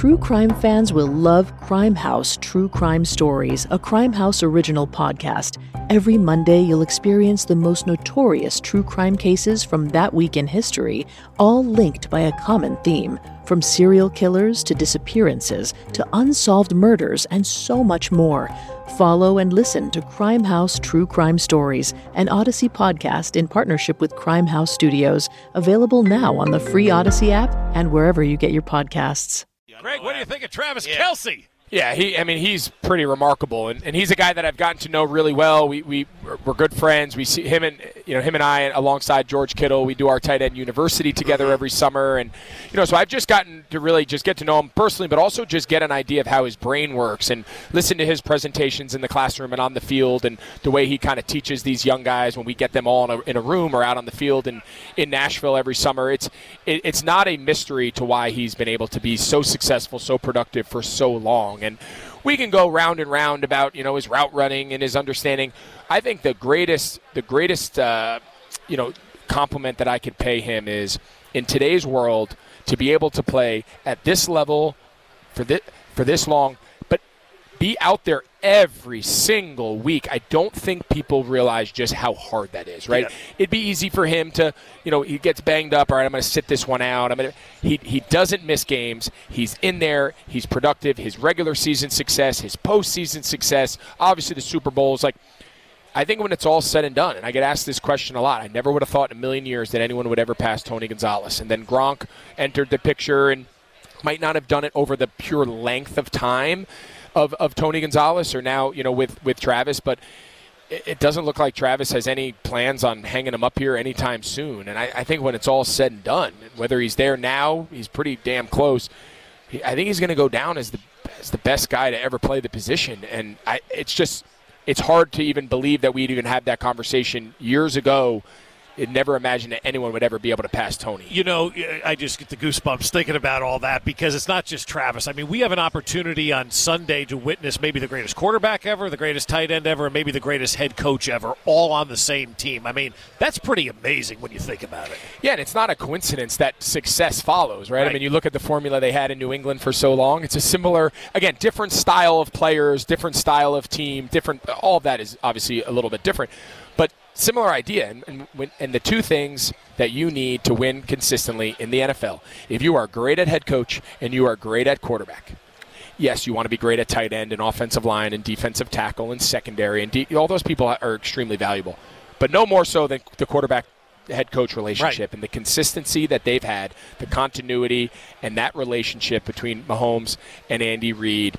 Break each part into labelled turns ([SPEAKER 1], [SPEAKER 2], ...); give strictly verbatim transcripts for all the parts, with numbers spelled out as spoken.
[SPEAKER 1] True crime fans will love Crime House True Crime Stories, a Crime House original podcast. Every Monday, you'll experience the most notorious true crime cases from that week in history, all linked by a common theme. From serial killers to disappearances to unsolved murders and so much more. Follow and listen to Crime House True Crime Stories, an Odyssey podcast in partnership with Crime House Studios, available now on the free Odyssey app and wherever you get your podcasts.
[SPEAKER 2] Greg, what do you think of Travis yeah. Kelce?
[SPEAKER 3] Yeah, he. I mean, he's pretty remarkable, and, and he's a guy that I've gotten to know really well. We we we're good friends. We see him and you know him and I alongside George Kittle. We do our tight end university together every summer, and you know so I've just gotten to really just get to know him personally, but also just get an idea of how his brain works and listen to his presentations in the classroom and on the field, and the way he kind of teaches these young guys when we get them all in a, in a room or out on the field in, in Nashville every summer. It's it, it's not a mystery to why he's been able to be so successful, so productive for so long. And we can go round and round about, you know, his route running and his understanding. I think the greatest, the greatest, uh, you know, compliment that I could pay him is in today's world to be able to play at this level for this, for this long, but be out there every single week. I don't think people realize just how hard that is, right? Yeah. It'd be easy for him to, you know, he gets banged up. All right, I'm going to sit this one out. I'm going to. He he doesn't miss games. He's in there. He's productive. His regular season success, his postseason success, obviously the Super Bowls. Like, I think when it's all said and done, and I get asked this question a lot, I never would have thought in a million years that anyone would ever pass Tony Gonzalez. And then Gronk entered the picture and might not have done it over the pure length of time of, of Tony Gonzalez, or now, you know, with, with Travis, but it, it doesn't look like Travis has any plans on hanging him up here anytime soon. And I, I think when it's all said and done, whether he's there now, he's pretty damn close. He, I think he's going to go down as the as the best guy to ever play the position. And I, it's just, it's hard to even believe that we'd even have that conversation years ago. I'd never imagined that anyone would ever be able to pass Tony.
[SPEAKER 2] You know, I just get the goosebumps thinking about all that, because it's not just Travis. I mean, we have an opportunity on Sunday to witness maybe the greatest quarterback ever, the greatest tight end ever, and maybe the greatest head coach ever, all on the same team. I mean, that's pretty amazing when you think about it.
[SPEAKER 3] Yeah, and it's not a coincidence that success follows, right?
[SPEAKER 2] right?
[SPEAKER 3] I mean, you look at the formula they had in New England for so long. It's a similar, again, different style of players, different style of team, different. All of that is obviously a little bit different. But similar idea, and, and, when, and the two things that you need to win consistently in the N F L, if you are great at head coach and you are great at quarterback, yes, you want to be great at tight end and offensive line and defensive tackle and secondary, and de- all those people are extremely valuable, but no more so than the quarterback-head coach relationship. Right. And the consistency that they've had, the continuity, and that relationship between Mahomes and Andy Reid.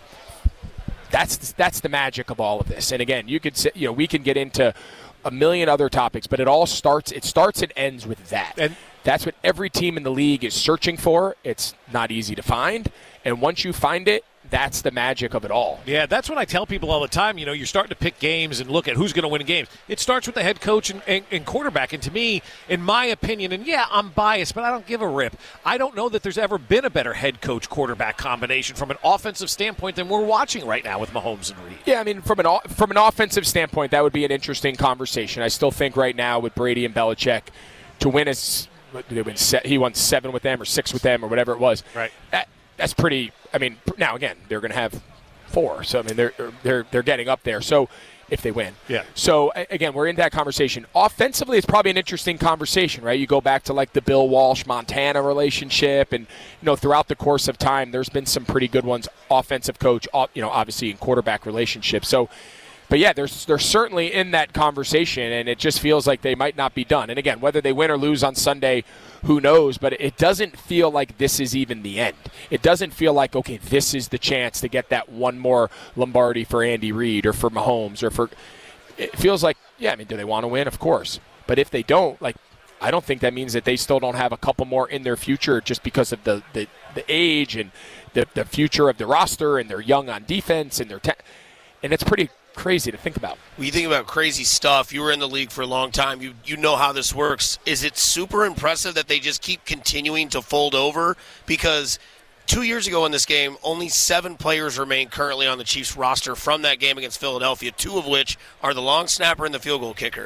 [SPEAKER 3] That's that's the magic of all of this. And again, you could say, you know, we can get into a million other topics, but it all starts it starts and ends with that. And that's what every team in the league is searching for. It's not easy to find, and once you find it, that's the magic of it all.
[SPEAKER 2] Yeah, that's what I tell people all the time. You know, you're starting to pick games and look at who's going to win games. It starts with the head coach and, and, and quarterback. And to me, in my opinion, and yeah, I'm biased, but I don't give a rip. I don't know that there's ever been a better head coach quarterback combination from an offensive standpoint than we're watching right now with Mahomes and Reid.
[SPEAKER 3] Yeah, I mean, from an from an offensive standpoint, that would be an interesting conversation. I still think right now with Brady and Belichick, to win is they win he won seven with them or six with them or whatever it was.
[SPEAKER 2] Right.
[SPEAKER 3] That, That's pretty. I mean, now again, they're going to have four. So I mean, they're they're they're getting up there. So if they win,
[SPEAKER 2] yeah.
[SPEAKER 3] So again, we're in that conversation. Offensively, it's probably an interesting conversation, right? You go back to like the Bill Walsh Montana relationship, and you know, throughout the course of time, there's been some pretty good ones. Offensive coach, you know, obviously in quarterback relationships. So. But, yeah, they're, they're certainly in that conversation, and it just feels like they might not be done. And, again, whether they win or lose on Sunday, who knows? But it doesn't feel like this is even the end. It doesn't feel like, okay, this is the chance to get that one more Lombardi for Andy Reid or for Mahomes or for – it feels like, yeah, I mean, do they want to win? Of course. But if they don't, like, I don't think that means that they still don't have a couple more in their future just because of the, the, the age and the, the future of the roster, and they're young on defense, and they're te- – and it's pretty – crazy to think about.
[SPEAKER 4] When you think about crazy stuff, you were in the league for a long time. You you know how this works. Is it super impressive that they just keep continuing to fold over? Because two years ago in this game, only seven players remain currently on the Chiefs roster from that game against Philadelphia, two of which are the long snapper and the field goal kicker.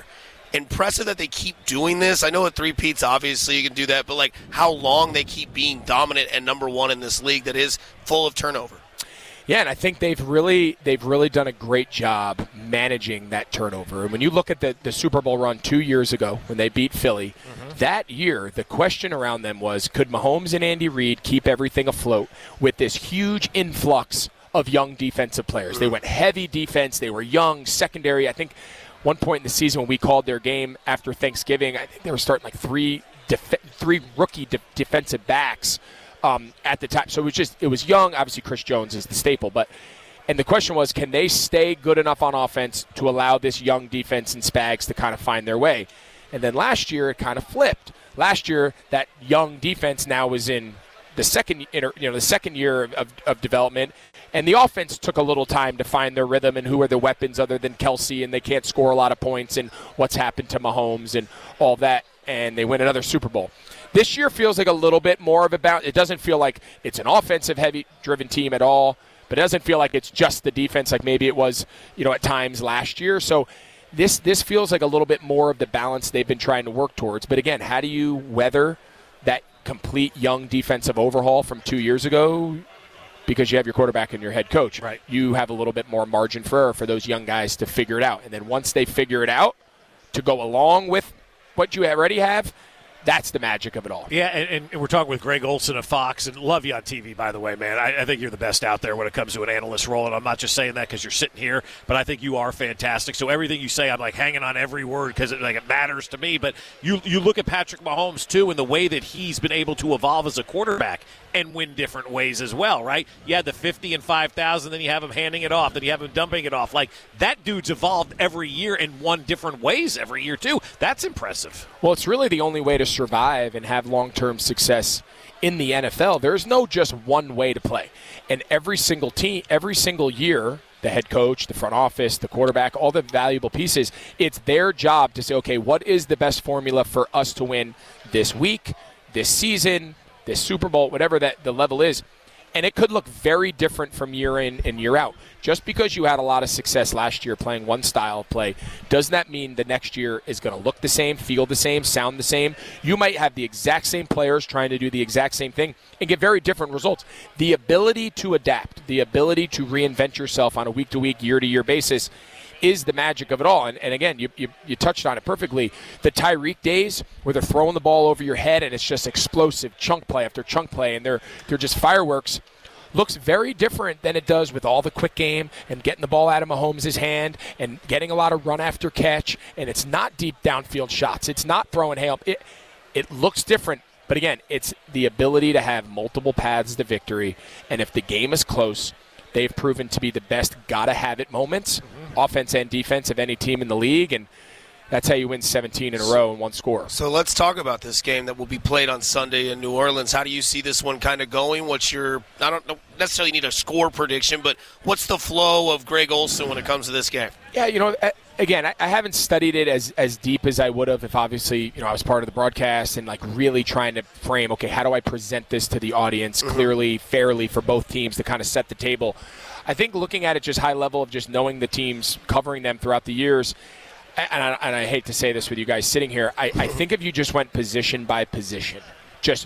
[SPEAKER 4] impressive that they keep doing this. I know at three-peats, obviously, you can do that, but, like, how long they keep being dominant and number one in this league that is full of turnover.
[SPEAKER 3] Yeah, and I think they've really they've really done a great job managing that turnover. And when you look at the, the Super Bowl run two years ago when they beat Philly, mm-hmm. that year the question around them was, could Mahomes and Andy Reid keep everything afloat with this huge influx of young defensive players? Mm-hmm. They went heavy defense. They were young, secondary. I think one point in the season when we called their game after Thanksgiving, I think they were starting like three def- three rookie de- defensive backs. Um, at the time. So it was just, it was young. Obviously, Chris Jones is the staple. But and the question was, can they stay good enough on offense to allow this young defense and Spags to kind of find their way? And then last year, it kind of flipped. Last year, that young defense now was in the second, you know, the second year of, of, of development. And the offense took a little time to find their rhythm and who are the weapons other than Kelsey, and they can't score a lot of points, and what's happened to Mahomes and all that. And they win another Super Bowl. This year feels like a little bit more of a bounce. It doesn't feel like it's an offensive-heavy driven team at all, but it doesn't feel like it's just the defense like maybe it was, you know, at times last year. So this this feels like a little bit more of the balance they've been trying to work towards. But again, how do you weather that complete young defensive overhaul from two years ago? Because you have your quarterback and your head coach.
[SPEAKER 2] Right.
[SPEAKER 3] You have a little bit more margin for error for those young guys to figure it out. And then once they figure it out, to go along with what you already have, that's the magic of it all.
[SPEAKER 2] Yeah, and, and we're talking with Greg Olsen of Fox, and love you on T V, by the way, man. I, I think you're the best out there when it comes to an analyst role, and I'm not just saying that because you're sitting here, but I think you are fantastic. So everything you say, I'm like hanging on every word because it, like, it matters to me. But you you look at Patrick Mahomes, too, and the way that he's been able to evolve as a quarterback and win different ways as well, right? You had the fifty and five thousand, then you have him handing it off, then you have him dumping it off. Like, that dude's evolved every year and won different ways every year, too. That's impressive.
[SPEAKER 3] Well, it's really the only way to survive and have long-term success in the N F L. There's no just one way to play. And every single team, every single year, the head coach, the front office, the quarterback, all the valuable pieces, it's their job to say, okay, what is the best formula for us to win this week, this season, this Super Bowl, whatever that the level is. And it could look very different from year in and year out. Just because you had a lot of success last year playing one style of play, doesn't that mean the next year is going to look the same, feel the same, sound the same? You might have the exact same players trying to do the exact same thing and get very different results. The ability to adapt, the ability to reinvent yourself on a week-to-week, year-to-year basis is the magic of it all. And, and again, you, you you touched on it perfectly. The Tyreek days where they're throwing the ball over your head and it's just explosive chunk play after chunk play and they're they're just fireworks looks very different than it does with all the quick game and getting the ball out of Mahomes' hand and getting a lot of run after catch. And it's not deep downfield shots. It's not throwing hail. It, it looks different. But again, it's the ability to have multiple paths to victory. And if the game is close, they've proven to be the best gotta-have-it moments, mm-hmm. offense and defense, of any team in the league, and that's how you win seventeen in a row in one score.
[SPEAKER 4] So let's talk about this game that will be played on Sunday in New Orleans. How do you see this one kind of going? What's your – I don't necessarily need a score prediction, but what's the flow of Greg Olsen when it comes to this game?
[SPEAKER 3] Yeah, you know, again, I haven't studied it as, as deep as I would have if obviously, you know, I was part of the broadcast and like really trying to frame, okay, how do I present this to the audience mm-hmm. clearly, fairly for both teams to kind of set the table. I think looking at it just high level of just knowing the teams, covering them throughout the years, and I, and I hate to say this with you guys sitting here, I, I think if you just went position by position, just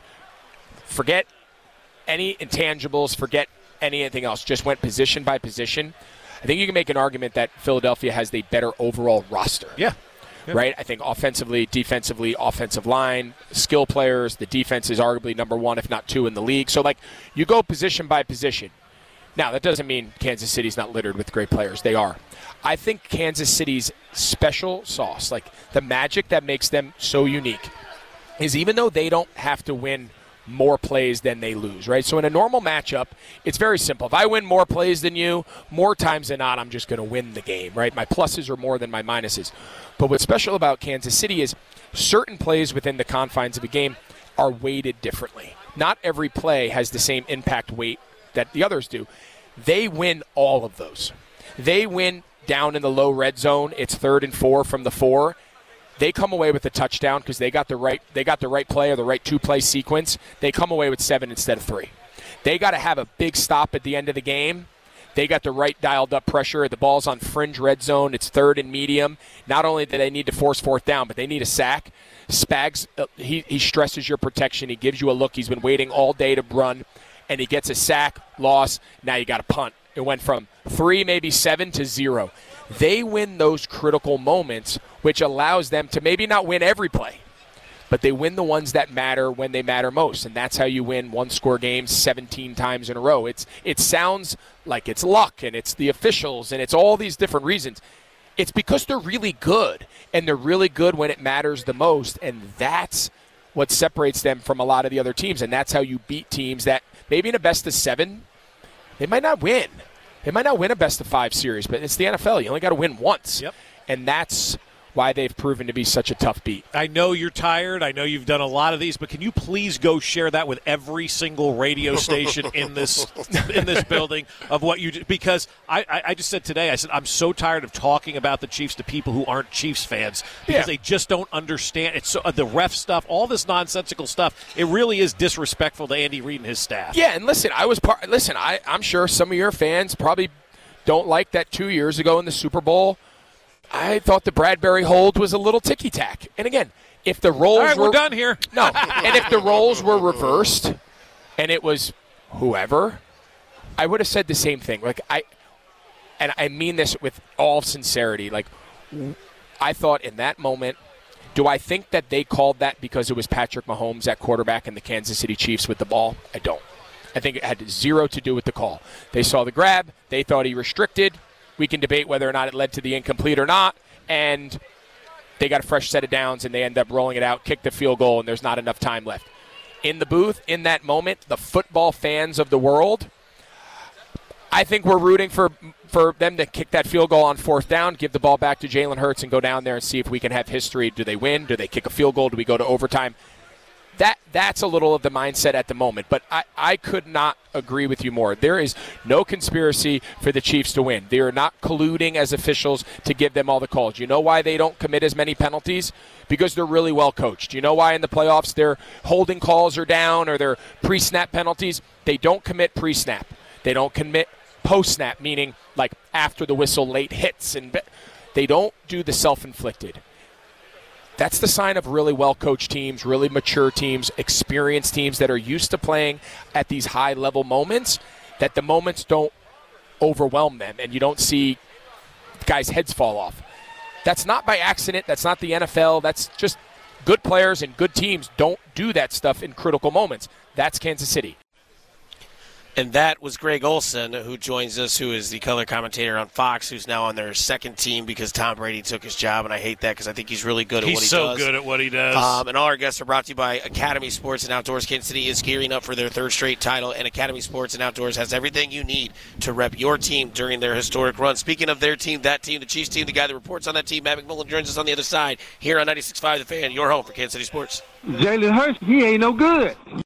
[SPEAKER 3] forget any intangibles, forget anything else, just went position by position, I think you can make an argument that Philadelphia has the better overall roster.
[SPEAKER 2] Yeah. yeah.
[SPEAKER 3] Right? I think offensively, defensively, offensive line, skill players, the defense is arguably number one, if not two in the league. So, like, you go position by position. Now, that doesn't mean Kansas City's not littered with great players. They are. I think Kansas City's special sauce, like the magic that makes them so unique, is even though they don't have to win more plays than they lose, right? So in a normal matchup, it's very simple. If I win more plays than you, more times than not, I'm just going to win the game, right? My pluses are more than my minuses. But what's special about Kansas City is certain plays within the confines of a game are weighted differently. Not every play has the same impact weight that the others do. They win all of those. They win down in the low red zone. It's third and four from the four. They come away with a touchdown because they got the right they got the right play or the right two-play sequence. They come away with seven instead of three. They got to have a big stop at the end of the game. They got the right dialed-up pressure. The ball's on fringe red zone. It's third and medium. Not only do they need to force fourth down, but they need a sack. Spags, uh, he, he stresses your protection. He gives you a look. He's been waiting all day to run, and he gets a sack, loss. Now you got to punt. It went from three, maybe seven, to zero. They win those critical moments, which allows them to maybe not win every play, but they win the ones that matter when they matter most, and that's how you win one-score games seventeen times in a row. It's It sounds like it's luck, and it's the officials, and it's all these different reasons. It's because they're really good, and they're really good when it matters the most, and that's what separates them from a lot of the other teams, and that's how you beat teams that maybe in a best of seven, they might not win. They might not win a best of five series, but it's the N F L. You only got to win once,
[SPEAKER 2] yep.
[SPEAKER 3] And that's why they've proven to be such a tough beat.
[SPEAKER 2] I know you're tired. I know you've done a lot of these, but can you please go share that with every single radio station in this in this building of what you do? Because I, I, I just said today, I said, I'm so tired of talking about the Chiefs to people who aren't Chiefs fans because
[SPEAKER 3] yeah.
[SPEAKER 2] they just don't understand. It's so, uh, the ref stuff, all this nonsensical stuff. It really is disrespectful to Andy Reid and his staff.
[SPEAKER 3] Yeah, and listen, I was part. Listen, I, I'm sure some of your fans probably don't like that two years ago in the Super Bowl. I thought the Bradbury hold was a little ticky-tack. And again, if the roles
[SPEAKER 2] All right,
[SPEAKER 3] were...
[SPEAKER 2] we're done here.
[SPEAKER 3] No, and if the roles were reversed and it was whoever, I would have said the same thing. Like, I, and I mean this with all sincerity, like, I thought in that moment, do I think that they called that because it was Patrick Mahomes at quarterback and the Kansas City Chiefs with the ball? I don't. I think it had zero to do with the call. They saw the grab. They thought he restricted. We can debate whether or not it led to the incomplete or not. And they got a fresh set of downs, and they end up rolling it out, kick the field goal, and there's not enough time left. In the booth, in that moment, the football fans of the world, I think we're rooting for for them to kick that field goal on fourth down, give the ball back to Jalen Hurts, and go down there and see if we can have history. Do they win? Do they kick a field goal? Do we go to overtime? That That's a little of the mindset at the moment, but I, I could not agree with you more. There is no conspiracy for the Chiefs to win. They are not colluding as officials to give them all the calls. You know why they don't commit as many penalties? Because they're really well coached. You know why in the playoffs their holding calls are down or their pre-snap penalties? They don't commit pre-snap. They don't commit post-snap, meaning like after the whistle late hits. And they don't do the self-inflicted. That's the sign of really well-coached teams, really mature teams, experienced teams that are used to playing at these high-level moments, that the moments don't overwhelm them and you don't see guys' heads fall off. That's not by accident. That's not the N F L. That's just good players and good teams don't do that stuff in critical moments. That's Kansas City.
[SPEAKER 4] And that was Greg Olsen, who joins us, who is the color commentator on Fox, who's now on their second team because Tom Brady took his job, and I hate that because I think he's really good at
[SPEAKER 2] he's
[SPEAKER 4] what he
[SPEAKER 2] so
[SPEAKER 4] does.
[SPEAKER 2] He's so good at what he does.
[SPEAKER 4] Um, and all our guests are brought to you by Academy Sports and Outdoors. Kansas City is gearing up for their third straight title, and Academy Sports and Outdoors has everything you need to rep your team during their historic run. Speaking of their team, that team, the Chiefs team, the guy that reports on that team, Matt McMillan, joins us on the other side here on ninety-six point five The Fan, your home for Kansas City Sports.
[SPEAKER 5] Jalen Hurts, he ain't no good.